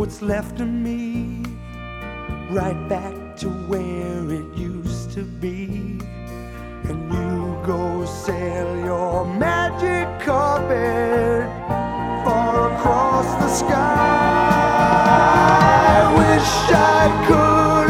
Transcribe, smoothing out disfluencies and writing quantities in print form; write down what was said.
what's left of me, right back to where it used to be. And you go sail your magic carpet far across the sky.